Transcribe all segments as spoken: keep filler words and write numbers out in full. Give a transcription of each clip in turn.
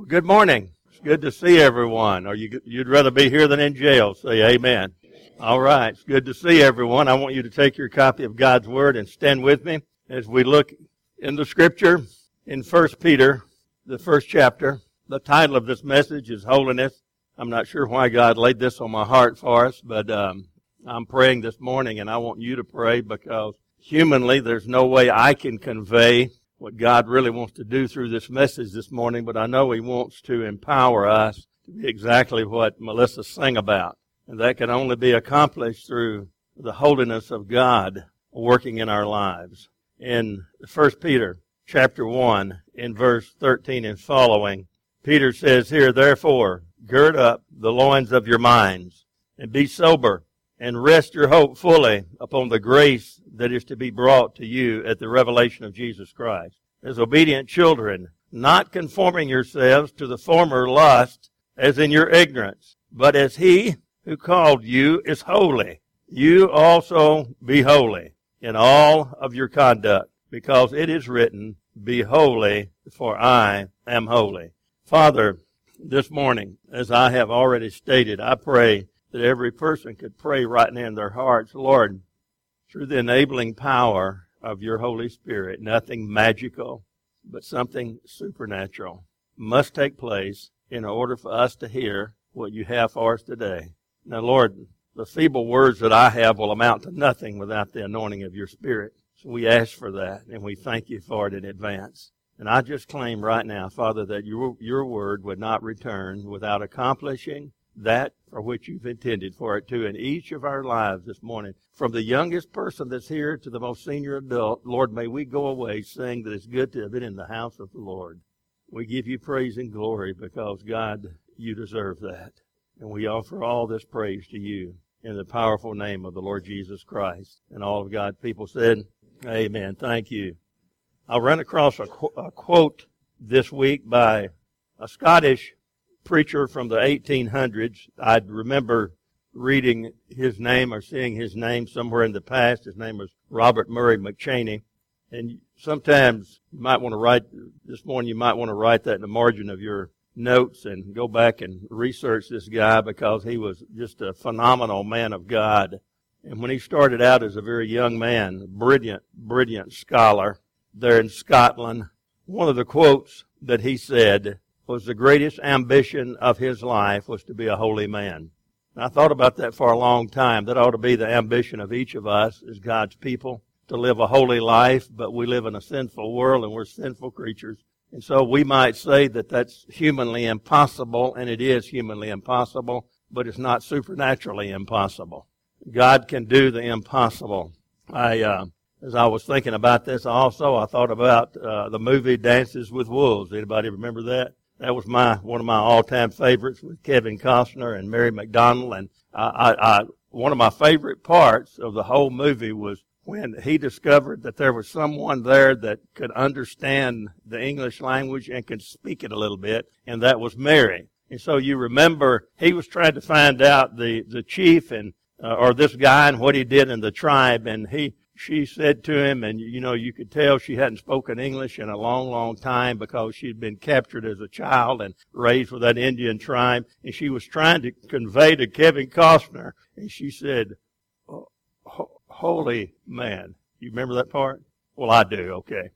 Good morning. It's good to see everyone. Or you, you'd rather be here than in jail. Say amen. All right. It's good to see everyone. I want you to take your copy of God's Word and stand with me as we look in the Scripture in First Peter, the first chapter. The title of this message is Holiness. I'm not sure why God laid this on my heart for us, but um, I'm praying this morning, and I want you to pray because humanly there's no way I can convey what God really wants to do through this message this morning, but I know He wants to empower us to be exactly what Melissa sang about. And that can only be accomplished through the holiness of God working in our lives. In First Peter chapter one, in verse thirteen and following, Peter says here, "Therefore, gird up the loins of your minds, and be sober, and rest your hope fully upon the grace that is to be brought to you at the revelation of Jesus Christ. As obedient children, not conforming yourselves to the former lust as in your ignorance, but as He who called you is holy, you also be holy in all of your conduct, because it is written, Be holy, for I am holy." Father, this morning, as I have already stated, I pray that every person could pray right now in their hearts, Lord, through the enabling power of your Holy Spirit, nothing magical, but something supernatural must take place in order for us to hear what you have for us today. Now, Lord, the feeble words that I have will amount to nothing without the anointing of your Spirit. So we ask for that, and we thank you for it in advance. And I just claim right now, Father, that your, your word would not return without accomplishing that for which you've intended for it to in each of our lives this morning. From the youngest person that's here to the most senior adult, Lord, may we go away saying that it's good to have been in the house of the Lord. We give you praise and glory because, God, you deserve that. And we offer all this praise to you in the powerful name of the Lord Jesus Christ. And all of God's people said, amen. Thank you. I ran across a, qu- a quote this week by a Scottish preacher from the eighteen hundreds. I remember reading his name or seeing his name somewhere in the past. His name was Robert Murray McCheyne. And sometimes you might want to write, this morning you might want to write that in the margin of your notes and go back and research this guy because he was just a phenomenal man of God. And when he started out as a very young man, brilliant, brilliant scholar there in Scotland, one of the quotes that he said was the greatest ambition of his life was to be a holy man. And I thought about that for a long time. That ought to be the ambition of each of us as God's people, to live a holy life, but we live in a sinful world and we're sinful creatures. And so we might say that that's humanly impossible, and it is humanly impossible, but it's not supernaturally impossible. God can do the impossible. I, uh, as I was thinking about this also, I thought about uh, the movie Dances with Wolves. Anybody remember that? That was my one of my all-time favorites with Kevin Costner and Mary McDonnell. And I, I, I, one of my favorite parts of the whole movie was when he discovered that there was someone there that could understand the English language and could speak it a little bit, and that was Mary. And so you remember he was trying to find out the, the chief and uh, or this guy and what he did in the tribe, and he she said to him, and you know, you could tell she hadn't spoken English in a long, long time because she'd been captured as a child and raised with that Indian tribe, and she was trying to convey to Kevin Costner, and she said, oh, ho- holy man. You remember that part? Well, I do, okay.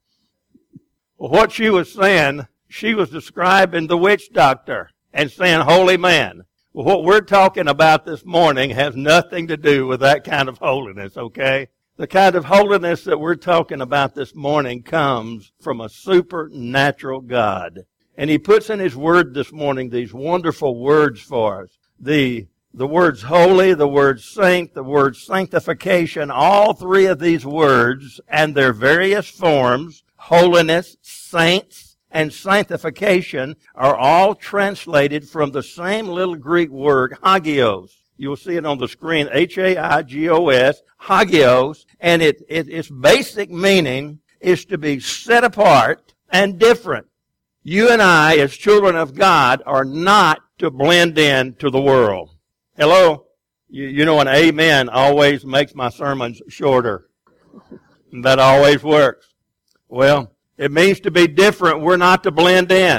Well, what she was saying, she was describing the witch doctor and saying holy man. Well, what we're talking about this morning has nothing to do with that kind of holiness, okay? The kind of holiness that we're talking about this morning comes from a supernatural God. And He puts in His Word this morning these wonderful words for us. The, the words holy, the word saint, the word sanctification, all three of these words and their various forms, holiness, saints, and sanctification, are all translated from the same little Greek word, hagios. You'll see it on the screen, H A I G O S, hagios, and it, it, its basic meaning is to be set apart and different. You and I, as children of God, are not to blend in to the world. Hello? You, you know, an amen always makes my sermons shorter. That always works. Well, it means to be different. We're not to blend in.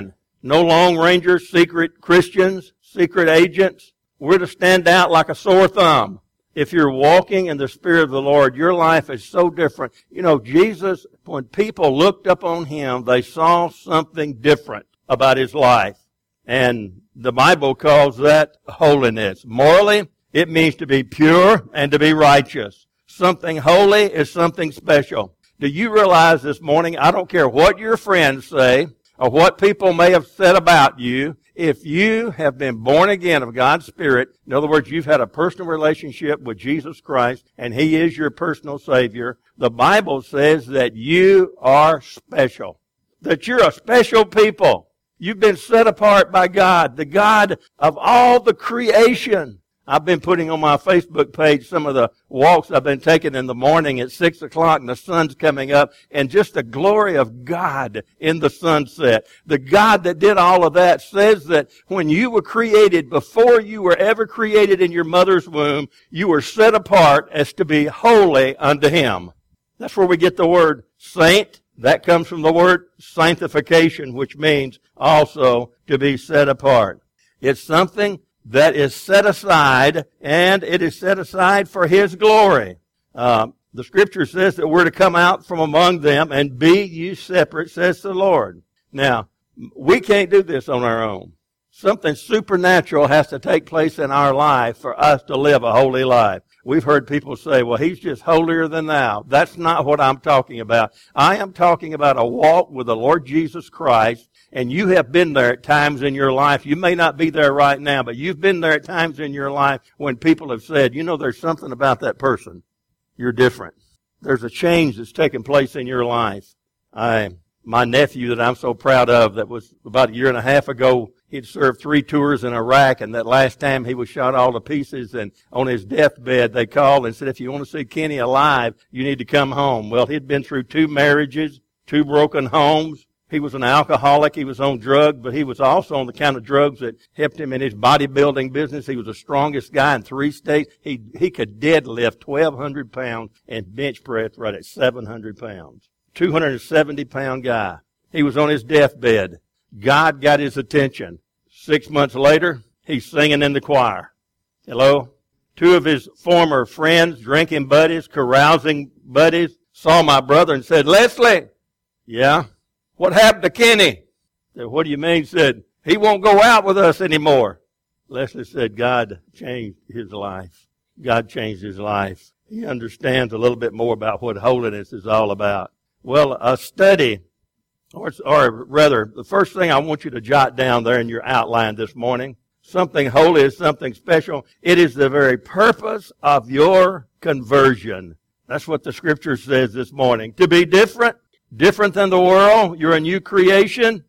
No Lone Rangers, secret Christians, secret agents. We're to stand out like a sore thumb. If you're walking in the Spirit of the Lord, your life is so different. You know, Jesus, when people looked up on Him, they saw something different about His life. And the Bible calls that holiness. Morally, it means to be pure and to be righteous. Something holy is something special. Do you realize this morning, I don't care what your friends say or what people may have said about you, if you have been born again of God's Spirit, in other words, you've had a personal relationship with Jesus Christ and He is your personal Savior, the Bible says that you are special. That you're a special people. You've been set apart by God, the God of all the creation. I've been putting on my Facebook page some of the walks I've been taking in the morning at six o'clock and the sun's coming up and just the glory of God in the sunset. The God that did all of that says that when you were created, before you were ever created in your mother's womb, you were set apart as to be holy unto Him. That's where we get the word saint. That comes from the word sanctification, which means also to be set apart. It's something that is set aside, and it is set aside for His glory. Uh, the Scripture says that we're to come out from among them and be ye separate, says the Lord. Now, we can't do this on our own. Something supernatural has to take place in our life for us to live a holy life. We've heard people say, well, he's just holier than thou. That's not what I'm talking about. I am talking about a walk with the Lord Jesus Christ, and you have been there at times in your life. You may not be there right now, but you've been there at times in your life when people have said, you know, there's something about that person. You're different. There's a change that's taken place in your life. I, my nephew that I'm so proud of, that was about a year and a half ago, he'd served three tours in Iraq, and that last time he was shot all to pieces, and on his deathbed they called and said, if you want to see Kenny alive, you need to come home. Well, he'd been through two marriages, two broken homes. He was an alcoholic. He was on drugs, but he was also on the kind of drugs that helped him in his bodybuilding business. He was the strongest guy in three states. He he could deadlift twelve hundred pounds and bench press right at seven hundred pounds. two hundred seventy pound guy. He was on his deathbed. God got his attention. Six months later, he's singing in the choir. Hello? Two of his former friends, drinking buddies, carousing buddies, saw my brother and said, Leslie, yeah? What happened to Kenny? I said, what do you mean? He said, he won't go out with us anymore. Leslie said, God changed his life. God changed his life. He understands a little bit more about what holiness is all about. Well, a study, or, or rather, the first thing I want you to jot down there in your outline this morning, something holy is something special. It is the very purpose of your conversion. That's what the Scripture says this morning. To be different. Different than the world. You're a new creation.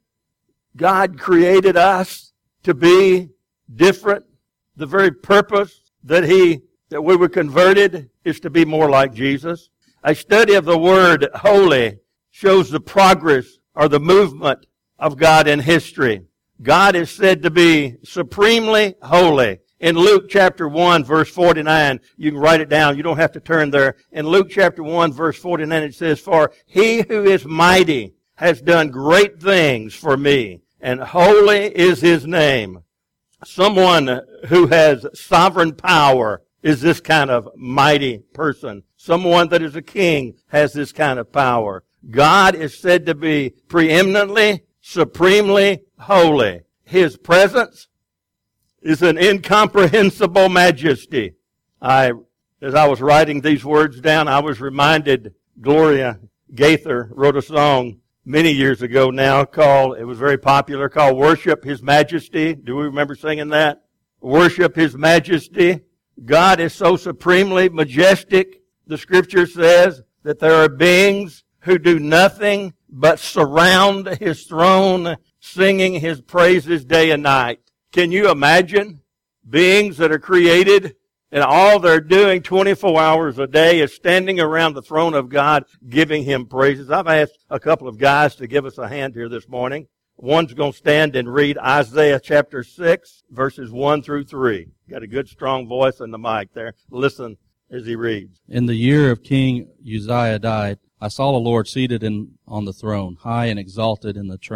God created us to be different. The very purpose that He, that we were converted is to be more like Jesus. A study of the word holy shows the progress or the movement of God in history. God is said to be supremely holy. In Luke chapter one, verse forty-nine, you can write it down. You don't have to turn there. In Luke chapter one, verse forty-nine, it says, for He who is mighty has done great things for me, and holy is His name. Someone who has sovereign power is this kind of mighty person. Someone that is a king has this kind of power. God is said to be preeminently, supremely holy. His presence is an incomprehensible majesty. I, as I was writing these words down, I was reminded, Gloria Gaither wrote a song many years ago now called, it was very popular, called Worship His Majesty. Do we remember singing that? Worship His Majesty. God is so supremely majestic. The Scripture says that there are beings who do nothing but surround His throne, singing His praises day and night. Can you imagine beings that are created and all they're doing twenty-four hours a day is standing around the throne of God giving Him praises? I've asked a couple of guys to give us a hand here this morning. One's going to stand and read Isaiah chapter six, verses one through three. Got a good strong voice in the mic there. Listen as he reads. In the year of King Uzziah died, I saw the Lord seated in, on the throne, high and exalted in the train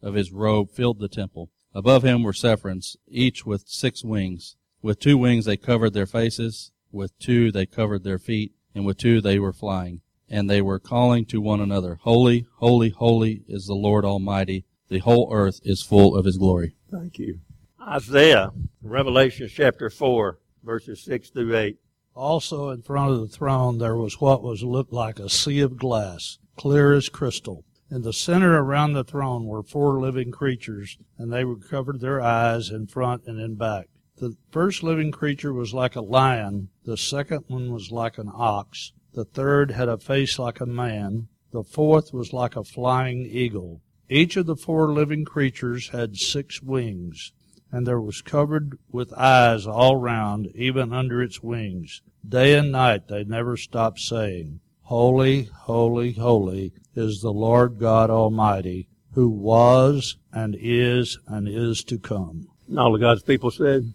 of his robe filled the temple. Above him were seraphims, each with six wings. With two wings they covered their faces, with two they covered their feet, and with two they were flying. And they were calling to one another, Holy, holy, holy is the Lord Almighty. The whole earth is full of his glory. Thank you. Isaiah, Revelation chapter four, verses six through eight. Also in front of the throne there was what was looked like a sea of glass, clear as crystal. In the center around the throne were four living creatures, and they covered their eyes in front and in back. The first living creature was like a lion, the second one was like an ox, the third had a face like a man, the fourth was like a flying eagle. Each of the four living creatures had six wings, and there was covered with eyes all round, even under its wings. Day and night they never stopped saying, Holy, holy, holy is the Lord God Almighty, who was and is and is to come. And all of God's people said,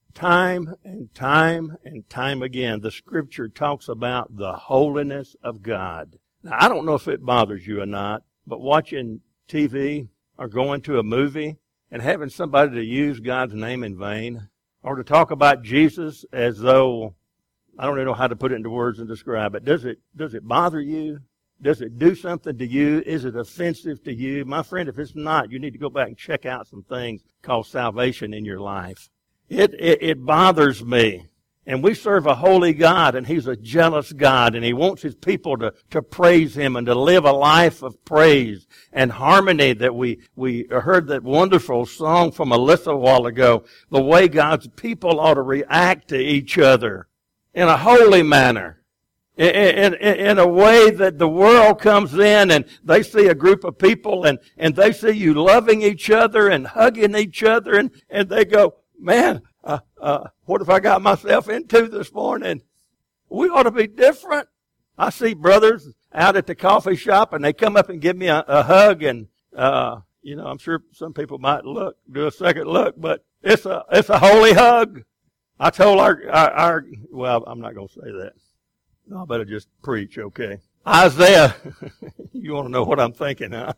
time and time and time again, the Scripture talks about the holiness of God. Now, I don't know if it bothers you or not, but watching T V or going to a movie and having somebody to use God's name in vain, or to talk about Jesus as though, I don't even know how to put it into words and describe it. Does it, does it bother you? Does it do something to you? Is it offensive to you? My friend, if it's not, you need to go back and check out some things called salvation in your life. It, it, it bothers me. And we serve a holy God, and He's a jealous God, and He wants His people to, to praise Him and to live a life of praise and harmony that we, we heard that wonderful song from Alyssa a while ago, the way God's people ought to react to each other in a holy manner. In, in, in a way that the world comes in and they see a group of people and, and they see you loving each other and hugging each other and, and they go, man, uh, uh, what have I got myself into this morning? We ought to be different. I see brothers out at the coffee shop and they come up and give me a, a hug and, uh, you know, I'm sure some people might look, do a second look, but it's a, it's a holy hug. I told our, our, our well, I'm not going to say that. No, I better just preach, okay? Isaiah, you want to know what I'm thinking, huh?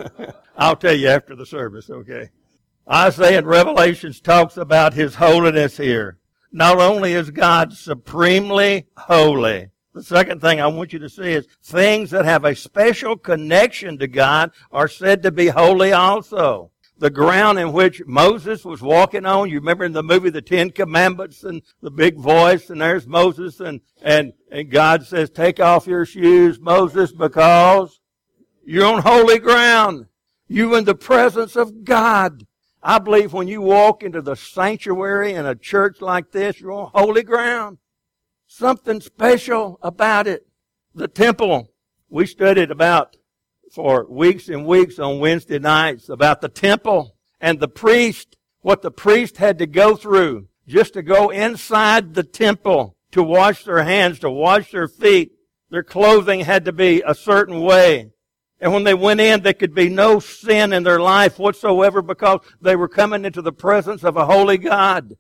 I'll tell you after the service, okay? Isaiah in Revelations talks about His holiness here. Not only is God supremely holy, the second thing I want you to see is things that have a special connection to God are said to be holy also. The ground in which Moses was walking on, you remember in the movie The Ten Commandments and the big voice, and there's Moses, and, and, and God says, take off your shoes, Moses, because you're on holy ground. You're in the presence of God. I believe when you walk into the sanctuary in a church like this, you're on holy ground. Something special about it. The temple, we studied about for weeks and weeks on Wednesday nights about the temple and the priest, what the priest had to go through just to go inside the temple to wash their hands, to wash their feet. Their clothing had to be a certain way. And when they went in, there could be no sin in their life whatsoever because they were coming into the presence of a holy God.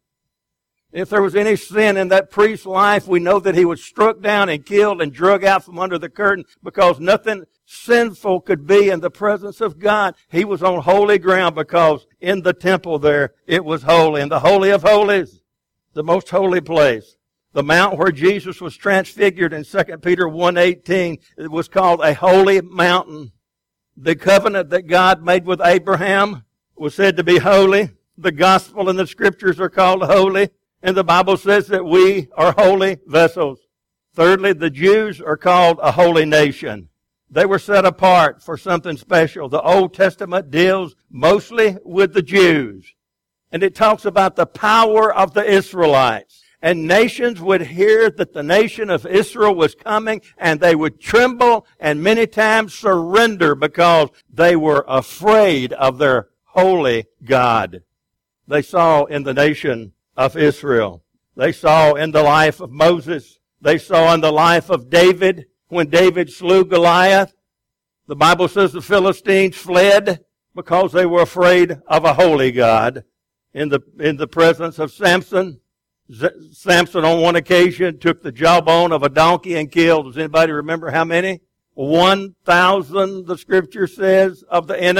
If there was any sin in that priest's life, we know that he was struck down and killed and drug out from under the curtain because nothing sinful could be in the presence of God. He was on holy ground because in the temple there, it was holy. In the Holy of Holies, the most holy place. The mount where Jesus was transfigured in Second Peter one eighteen, it was called a holy mountain. The covenant that God made with Abraham was said to be holy. The gospel and the scriptures are called holy. And the Bible says that we are holy vessels. Thirdly, the Jews are called a holy nation. They were set apart for something special. The Old Testament deals mostly with the Jews. And it talks about the power of the Israelites. And nations would hear that the nation of Israel was coming and they would tremble and many times surrender because they were afraid of their holy God. They saw in the nation of Israel. They saw in the life of Moses. They saw in the life of David. When David slew Goliath, the Bible says the Philistines fled because they were afraid of a holy God. In the, in the presence of Samson, Z- Samson on one occasion took the jawbone of a donkey and killed. Does anybody remember how many? One thousand, the scripture says, of the enemy.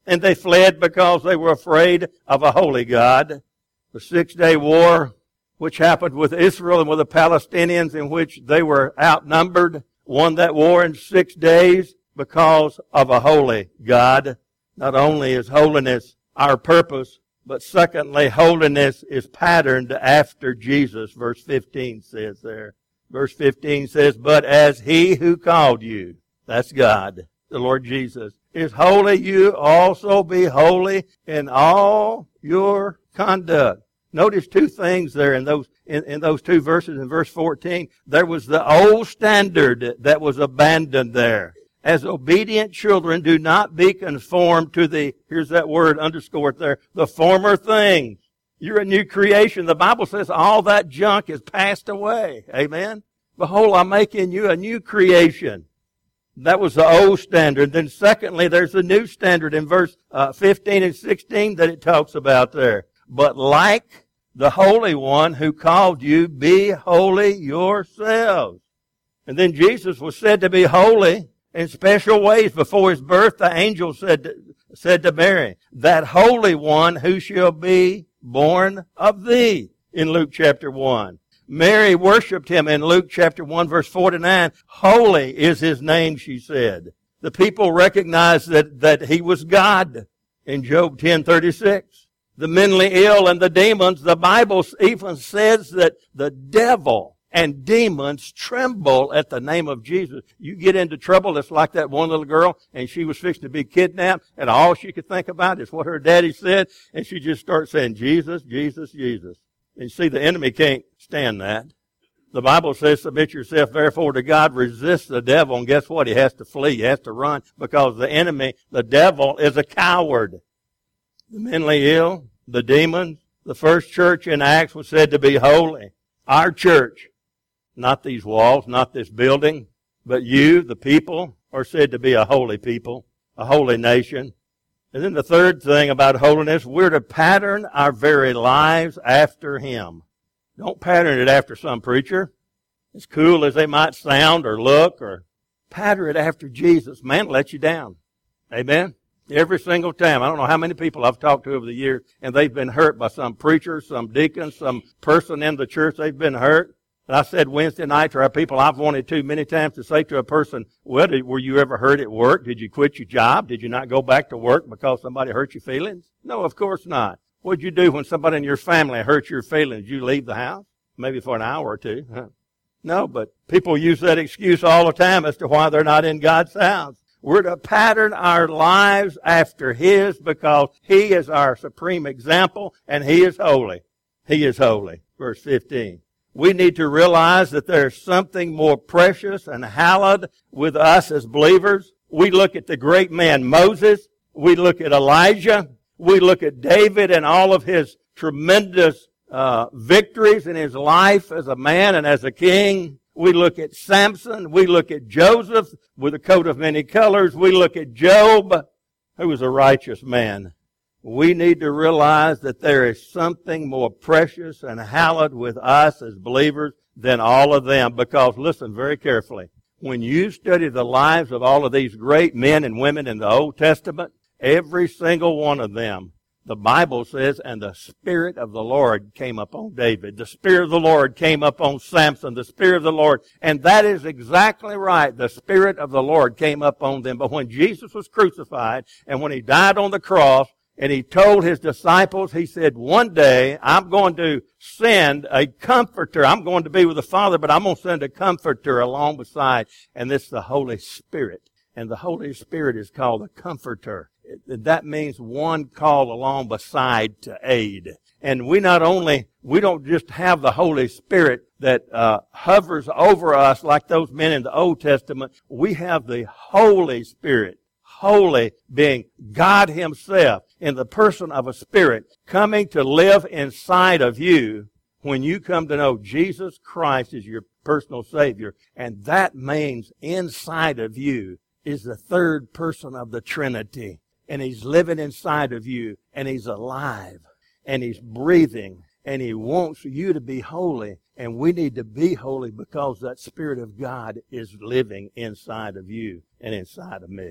And they fled because they were afraid of a holy God. The Six-Day War, which happened with Israel and with the Palestinians, in which they were outnumbered, won that war in six days because of a holy God. Not only is holiness our purpose, but secondly, holiness is patterned after Jesus. Verse fifteen says there. Verse fifteen says, but as he who called you, that's God, the Lord Jesus, is holy, you also be holy in all your conduct. Notice two things there in those in, in those two verses. In verse fourteen, there was the old standard that was abandoned there. As obedient children, do not be conformed to the, here's that word underscored there, the former things. You're a new creation. The Bible says all that junk is passed away. Amen? Behold, I'm making you a new creation. That was the old standard. Then secondly, there's a new standard in verse uh, fifteen and sixteen that it talks about there. But like the Holy One who called you, be holy yourselves. And then Jesus was said to be holy in special ways. Before his birth, the angel said to, said to Mary, that Holy One who shall be born of thee, in Luke chapter one. Mary worshiped him in Luke chapter one, verse forty-nine. Holy is his name, she said. The people recognized that, that he was God in Job ten thirty-six. The mentally ill and the demons, the Bible even says that the devil and demons tremble at the name of Jesus. You get into trouble, it's like that one little girl, and she was fixing to be kidnapped, and all she could think about is what her daddy said, and she just starts saying, Jesus, Jesus, Jesus. And you see, the enemy can't stand that. The Bible says, submit yourself therefore to God, resist the devil, and guess what? He has to flee, he has to run, because the enemy, the devil, is a coward. The mentally ill, the demons, the first church in Acts was said to be holy. Our church, not these walls, not this building, but you, the people, are said to be a holy people, a holy nation. And then the third thing about holiness, we're to pattern our very lives after him. Don't pattern it after some preacher, as cool as they might sound or look, or pattern it after Jesus. Man, let you down. Amen? Every single time. I don't know how many people I've talked to over the years, and they've been hurt by some preacher, some deacon, some person in the church. They've been hurt. And I said Wednesday night to our people, I've wanted to many times to say to a person, well, did, were you ever hurt at work? Did you quit your job? Did you not go back to work because somebody hurt your feelings? No, of course not. What'd you do when somebody in your family hurt your feelings? You leave the house? Maybe for an hour or two. Huh? No, but people use that excuse all the time as to why they're not in God's house. We're to pattern our lives after his because he is our supreme example and he is holy. He is holy. Verse fifteen. We need to realize that there's something more precious and hallowed with us as believers. We look at the great man Moses. We look at Elijah. We look at David and all of his tremendous uh, victories in his life as a man and as a king. We look at Samson. We look at Joseph with a coat of many colors. We look at Job, who was a righteous man. We need to realize that there is something more precious and hallowed with us as believers than all of them. Because listen very carefully. When you study the lives of all of these great men and women in the Old Testament, every single one of them, the Bible says, and the Spirit of the Lord came upon David. The Spirit of the Lord came upon Samson. The Spirit of the Lord. And that is exactly right. The Spirit of the Lord came upon them. But when Jesus was crucified and when he died on the cross, and he told his disciples, he said, one day I'm going to send a comforter. I'm going to be with the Father, but I'm going to send a comforter along beside. And this is the Holy Spirit. And the Holy Spirit is called the comforter. That means one called along beside to aid. And we not only, we don't just have the Holy Spirit that uh, hovers over us like those men in the Old Testament. We have the Holy Spirit. Holy being God himself in the person of a spirit coming to live inside of you when you come to know Jesus Christ as your personal Savior. And that means inside of you is the third person of the Trinity. And he's living inside of you and he's alive and he's breathing and he wants you to be holy. And we need to be holy because that Spirit of God is living inside of you and inside of me.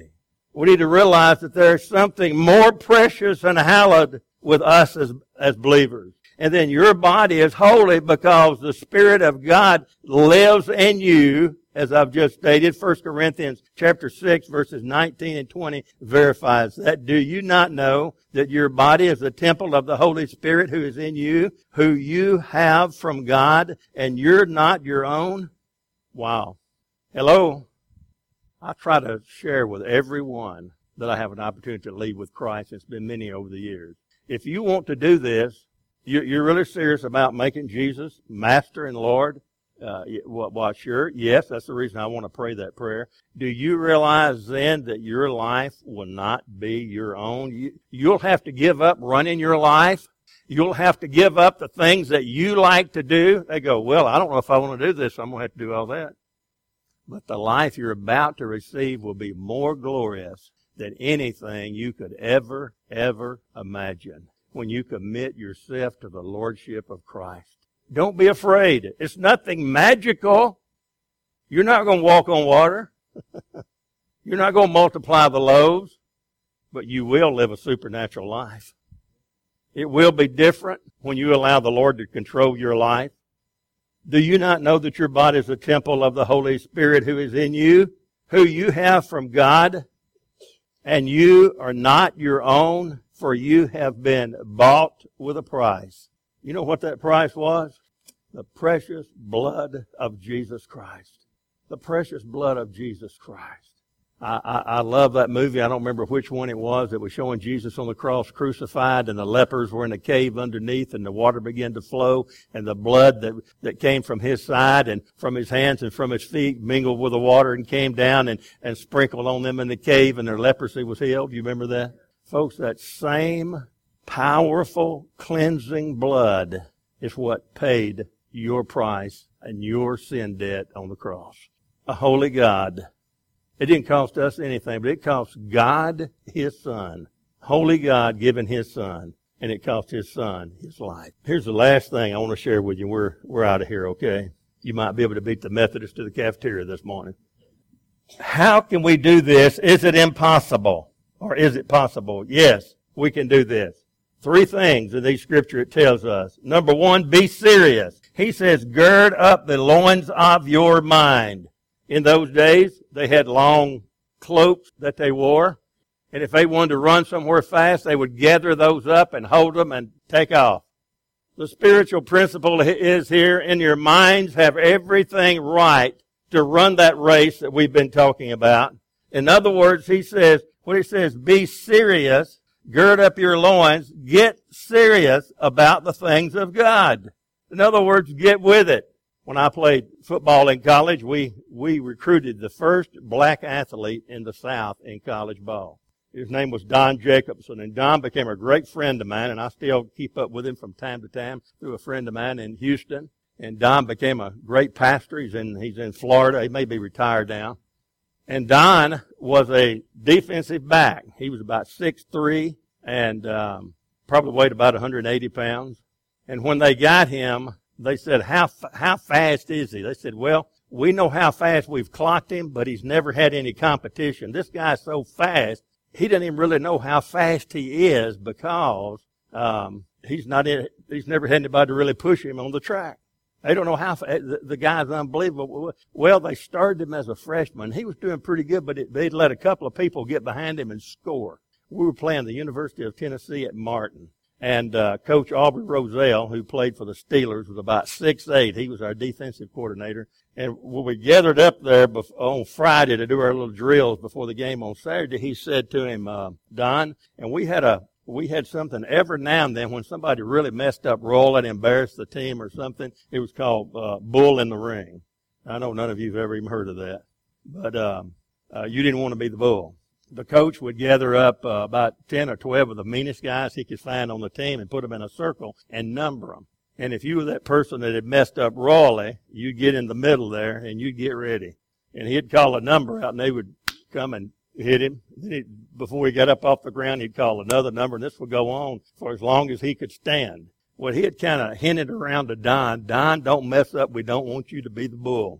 We need to realize that there's something more precious and hallowed with us as, as believers. And then your body is holy because the Spirit of God lives in you, as I've just stated. First Corinthians chapter six, verses nineteen and twenty verifies that. Do you not know that your body is the temple of the Holy Spirit who is in you, who you have from God, and you're not your own? Wow. Hello. I try to share with everyone that I have an opportunity to lead with Christ. It's been many over the years. If you want to do this, you're really serious about making Jesus Master and Lord, uh, well, sure, yes, that's the reason I want to pray that prayer. Do you realize then that your life will not be your own? You, you'll have to give up running your life. You'll have to give up the things that you like to do. They go, well, I don't know if I want to do this, so I'm going to have to do all that. But the life you're about to receive will be more glorious than anything you could ever, ever imagine when you commit yourself to the Lordship of Christ. Don't be afraid. It's nothing magical. You're not going to walk on water. You're not going to multiply the loaves, but you will live a supernatural life. It will be different when you allow the Lord to control your life. Do you not know that your body is a temple of the Holy Spirit who is in you, who you have from God, and you are not your own? For you have been bought with a price. You know what that price was? The precious blood of Jesus Christ. The precious blood of Jesus Christ. I, I, I love that movie. I don't remember which one it was. It was showing Jesus on the cross crucified, and the lepers were in a cave underneath, and the water began to flow, and the blood that, that came from his side and from his hands and from his feet mingled with the water and came down and, and sprinkled on them in the cave, and their leprosy was healed. Do you remember that? Folks, that same powerful cleansing blood is what paid your price and your sin debt on the cross. A holy God. It didn't cost us anything, but it cost God His Son. Holy God giving His Son, and it cost His Son His life. Here's the last thing I want to share with you. We're, we're out of here, okay? You might be able to beat the Methodists to the cafeteria this morning. How can we do this? Is it impossible? Or is it possible? Yes, we can do this. Three things in these scripture it tells us. Number one, be serious. He says, gird up the loins of your mind. In those days, they had long cloaks that they wore. And if they wanted to run somewhere fast, they would gather those up and hold them and take off. The spiritual principle is here. In your minds, have everything right to run that race that we've been talking about. In other words, he says, when he says, be serious, gird up your loins, get serious about the things of God. In other words, get with it. When I played football in college, we, we recruited the first black athlete in the South in college ball. His name was Don Jacobson, and Don became a great friend of mine, and I still keep up with him from time to time through a friend of mine in Houston. And Don became a great pastor. He's in, he's in Florida. He may be retired now. And Don was a defensive back. He was about six three and um, probably weighed about one hundred eighty pounds. And when they got him, they said, how how fast is he? They said, well, we know how fast we've clocked him, but he's never had any competition. This guy's so fast, he doesn't even really know how fast he is because um, he's not in, he's never had anybody to really push him on the track. They don't know how fast. The, the guy's unbelievable. Well, they started him as a freshman. He was doing pretty good, but it, they'd let a couple of people get behind him and score. We were playing the University of Tennessee at Martin. And uh, Coach Aubrey Roselle, who played for the Steelers, was about six eight. He was our defensive coordinator. And when we gathered up there bef- on Friday to do our little drills before the game on Saturday, he said to him, uh, Don, and we had a we had something every now and then when somebody really messed up, rolling, embarrassed the team or something. It was called uh, Bull in the Ring. I know none of you have ever even heard of that, but um, uh, you didn't want to be the bull. The coach would gather up uh, about ten or twelve of the meanest guys he could find on the team and put them in a circle and number them. And if you were that person that had messed up royally, you'd get in the middle there and you'd get ready. And he'd call a number out and they would come and hit him. Then he, before he got up off the ground, he'd call another number, and this would go on for as long as he could stand. Well, he had kind of hinted around to Don, Don, don't mess up. We don't want you to be the bull.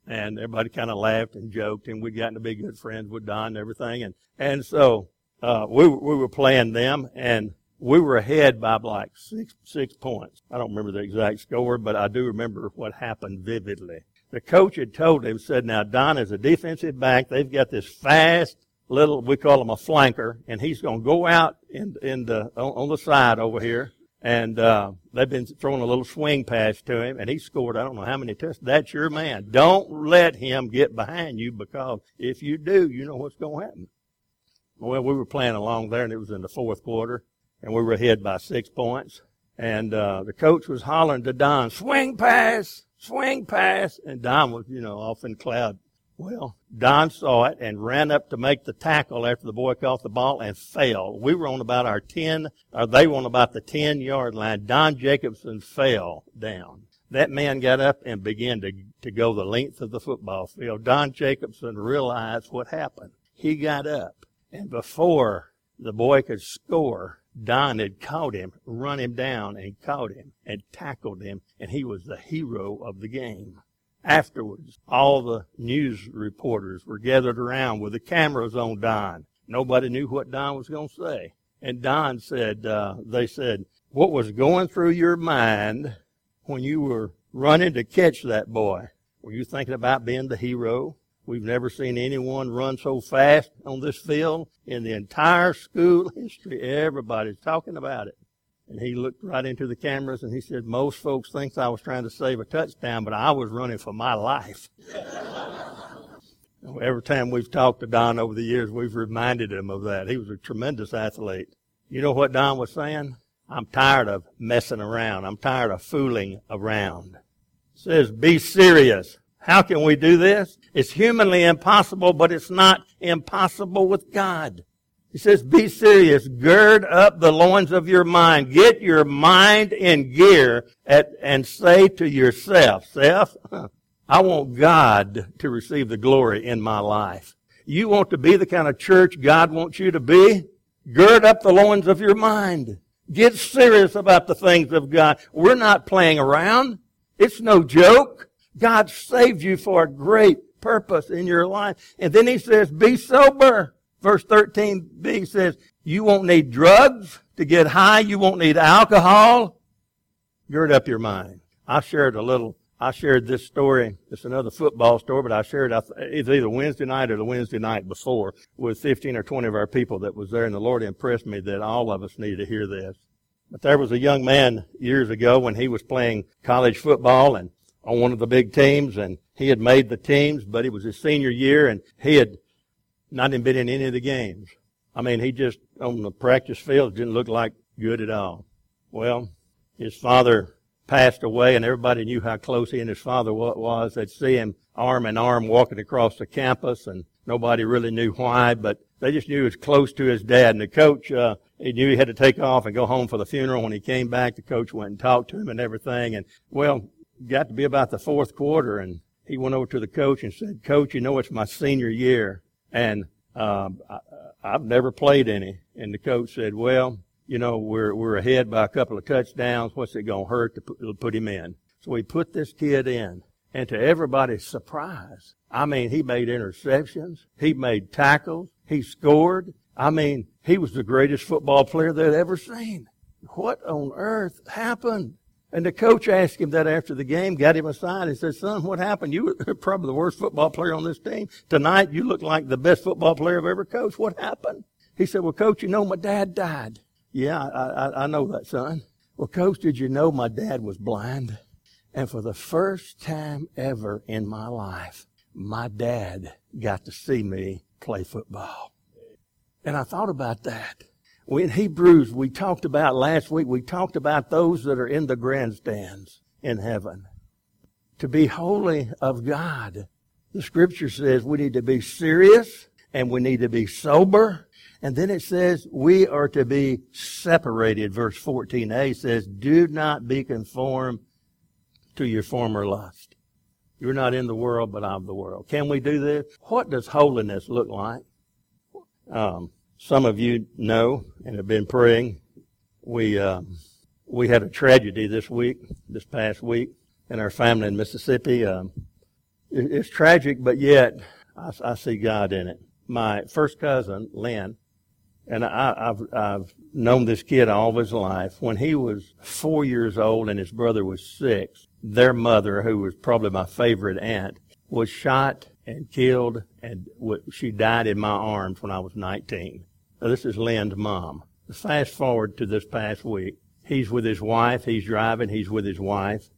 And everybody kind of laughed and joked, and we got to be good friends with Don and everything. And, and so, uh, we, we were playing them, and we were ahead by like six, six points. I don't remember the exact score, but I do remember what happened vividly. The coach had told him, said, now Don is a defensive back. They've got this fast little, we call him a flanker, and he's going to go out in, in the, on, on the side over here. And, uh, they've been throwing a little swing pass to him, and he scored I don't know how many touchdowns. That's your man. Don't let him get behind you, because if you do, you know what's going to happen. Well, we were playing along there, and it was in the fourth quarter, and we were ahead by six points. And, uh, the coach was hollering to Don, swing pass, swing pass. And Don was, you know, off in cloud. Well, Don saw it and ran up to make the tackle after the boy caught the ball and fell. We were on about our ten, or they were on about the ten-yard line. Don Jacobson fell down. That man got up and began to, to go the length of the football field. Don Jacobson realized what happened. He got up, and before the boy could score, Don had caught him, run him down, and caught him, and tackled him, and he was the hero of the game. Afterwards, all the news reporters were gathered around with the cameras on Don. Nobody knew what Don was going to say. And Don said, uh, they said, what was going through your mind when you were running to catch that boy? Were you thinking about being the hero? We've never seen anyone run so fast on this field in the entire school history. Everybody's talking about it. And he looked right into the cameras and he said, most folks think I was trying to save a touchdown, but I was running for my life. Every time we've talked to Don over the years, we've reminded him of that. He was a tremendous athlete. You know what Don was saying? I'm tired of messing around. I'm tired of fooling around. It says, be serious. How can we do this? It's humanly impossible, but it's not impossible with God. He says, be serious. Gird up the loins of your mind. Get your mind in gear at, and say to yourself, self, I want God to receive the glory in my life. You want to be the kind of church God wants you to be? Gird up the loins of your mind. Get serious about the things of God. We're not playing around. It's no joke. God saved you for a great purpose in your life. And then he says, be sober. Verse thirteen b says, you won't need drugs to get high. You won't need alcohol. Gird up your mind. I shared a little, I shared this story. It's another football story, but I shared it it's either Wednesday night or the Wednesday night before with fifteen or twenty of our people that was there. And the Lord impressed me that all of us needed to hear this. But there was a young man years ago when he was playing college football and on one of the big teams, and he had made the teams, but it was his senior year, and he had not even been in any of the games. I mean, he just, on the practice field, didn't look like good at all. Well, his father passed away, and everybody knew how close he and his father was. They'd see him arm in arm walking across the campus, and nobody really knew why, but they just knew he was close to his dad. And the coach, uh, he knew he had to take off and go home for the funeral. When he came back, the coach went and talked to him and everything. And, well, got to be about the fourth quarter, and he went over to the coach and said, Coach, you know, it's my senior year. And um, I, I've never played any. And the coach said, well, you know, we're we're ahead by a couple of touchdowns. What's it going to hurt to put, put him in? So we put this kid in. And to everybody's surprise, I mean, he made interceptions. He made tackles. He scored. I mean, he was the greatest football player they'd ever seen. What on earth happened? And the coach asked him that after the game, got him aside and said, son, what happened? You were probably the worst football player on this team. Tonight, you look like the best football player I've ever coached. What happened? He said, well, Coach, you know my dad died. Yeah, I, I, I know that, son. Well, Coach, did you know my dad was blind? And for the first time ever in my life, my dad got to see me play football. And I thought about that. We, in Hebrews, we talked about last week, we talked about those that are in the grandstands in heaven. To be holy of God, the scripture says we need to be serious and we need to be sober. And then it says we are to be separated. Verse fourteen a says, do not be conformed to your former lust. You're not in the world, but I'm the world. Can we do this? What does holiness look like? Um, Some of you know and have been praying. We uh, we had a tragedy this week, this past week, in our family in Mississippi. Um, it's tragic, but yet I, I see God in it. My first cousin, Lynn, and I, I've, I've known this kid all of his life. When he was four years old and his brother was six, their mother, who was probably my favorite aunt, was shot and killed, and w- she died in my arms when I was nineteen. Now, this is Lynn's mom. Fast forward to this past week. He's with his wife. He's driving. He's with his wife.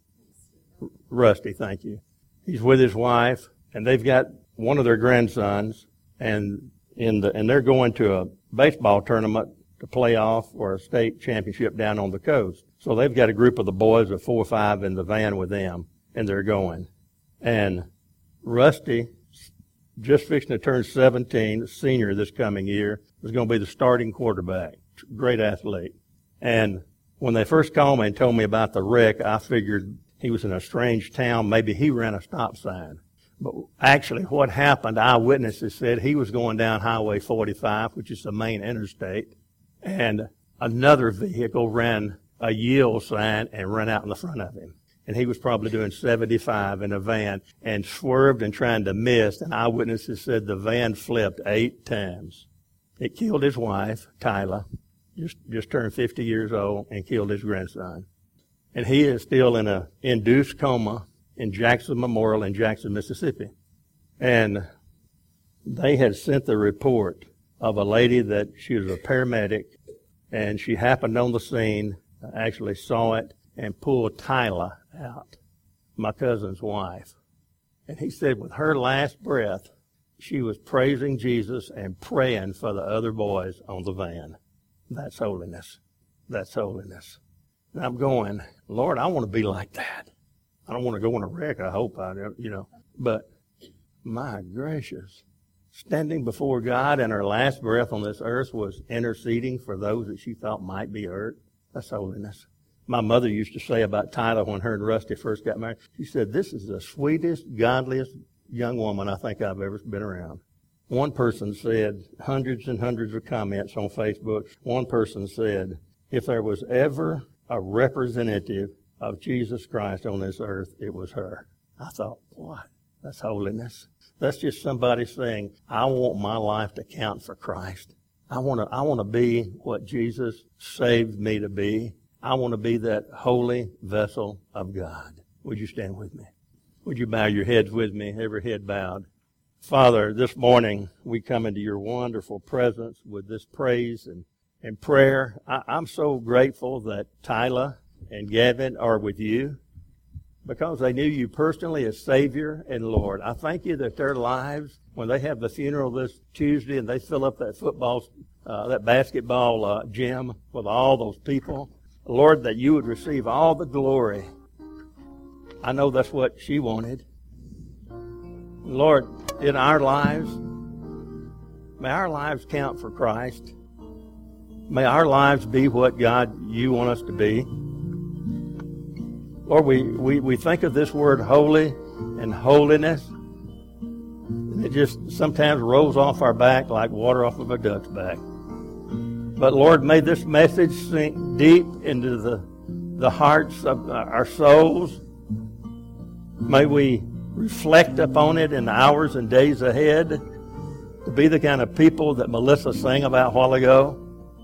Rusty, thank you. He's with his wife, and they've got one of their grandsons, and in the and they're going to a baseball tournament to play off or a state championship down on the coast. So they've got a group of the boys of four or five in the van with them, and they're going. And Rusty, just fixing to turn seventeen, senior this coming year, was going to be the starting quarterback. Great athlete. And when they first called me and told me about the wreck, I figured he was in a strange town. Maybe he ran a stop sign. But actually what happened, eyewitnesses said he was going down Highway forty-five, which is the main interstate, and another vehicle ran a yield sign and ran out in the front of him. And he was probably doing seventy-five in a van and swerved and trying to miss. And eyewitnesses said the van flipped eight times. It killed his wife, Tyler, just, just turned fifty years old, and killed his grandson. And he is still in a induced coma in Jackson Memorial in Jackson, Mississippi. And they had sent the report of a lady that she was a paramedic, and she happened on the scene, actually saw it, and pulled Tyler out, my cousin's wife. And he said with her last breath, she was praising Jesus and praying for the other boys on the van. That's holiness. That's holiness. And I'm going, Lord, I want to be like that. I don't want to go in a wreck. I hope I don't, you know. But my gracious, standing before God and her last breath on this earth was interceding for those that she thought might be hurt. That's holiness. My mother used to say about Tyler when her and Rusty first got married, she said, this is the sweetest, godliest young woman I think I've ever been around. One person said, hundreds and hundreds of comments on Facebook, one person said, if there was ever a representative of Jesus Christ on this earth, it was her. I thought, what? That's holiness. That's just somebody saying, I want my life to count for Christ. I want to, I want to be what Jesus saved me to be. I want to be that holy vessel of God. Would you stand with me? Would you bow your heads with me, every head bowed? Father, this morning we come into your wonderful presence with this praise and, and prayer. I, I'm so grateful that Tyler and Gavin are with you because they knew you personally as Savior and Lord. I thank you that their lives, when they have the funeral this Tuesday and they fill up that football, uh, that basketball uh, gym with all those people, Lord, that you would receive all the glory. I know that's what she wanted. Lord, in our lives, may our lives count for Christ. May our lives be what, God, you want us to be. Lord, we, we, we think of this word holy and holiness. And it just sometimes rolls off our back like water off of a duck's back. But Lord, may this message sink deep into the, the hearts of our souls. May we reflect upon it in the hours and days ahead to be the kind of people that Melissa sang about a while ago.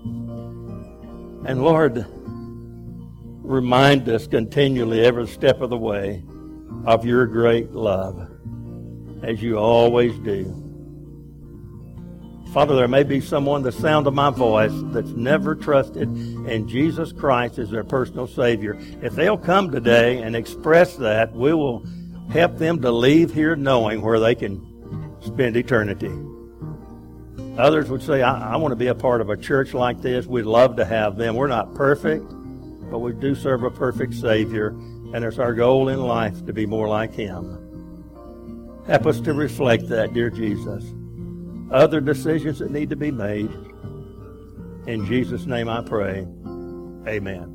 And Lord, remind us continually every step of the way of your great love, as you always do. Father, there may be someone, the sound of my voice, that's never trusted in Jesus Christ as their personal Savior. If they'll come today and express that, we will help them to leave here knowing where they can spend eternity. Others would say, I, I want to be a part of a church like this. We'd love to have them. We're not perfect, but we do serve a perfect Savior, and it's our goal in life to be more like Him. Help us to reflect that, dear Jesus. Other decisions that need to be made. In Jesus' name I pray. Amen.